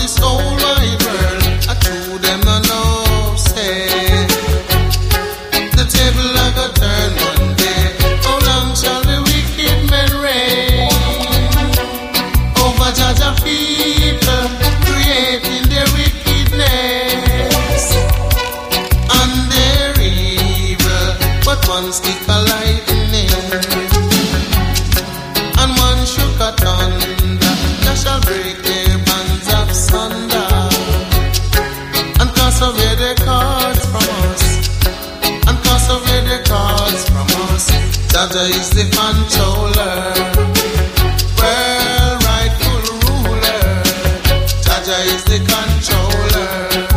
this whole wide world, I told them no know, say the table I got turn one day. How long shall the wicked men reign over Jaja people, creating their wickedness and their evil? But one stick of lightning and one shook a thunder, that shall break their bands of sunder and cast away the cards from us, and cast away the cards from us. Jaja is the controller, well, rightful ruler. Jaja is the controller,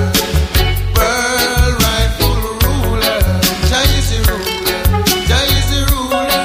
well, rightful ruler. Jah is the ruler, Jah is the ruler.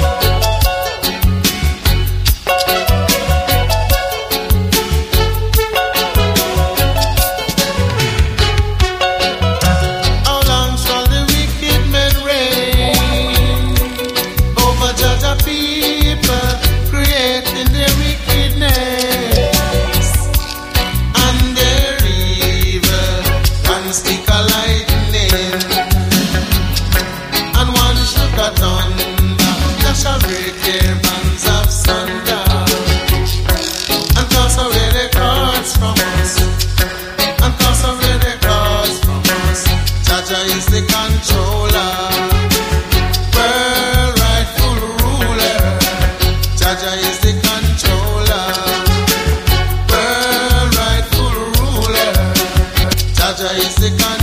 How long shall the wicked men reign over Jaja people, creating their wickedness and their evil? One stick of lightning and one shook a thunder, that shall break their bands of sunder and cast away the cards from us, and cast away the cards from us. Jaja is the controller, well, rightful ruler. Jaja is the controller, well, rightful ruler. Jaja is the controller.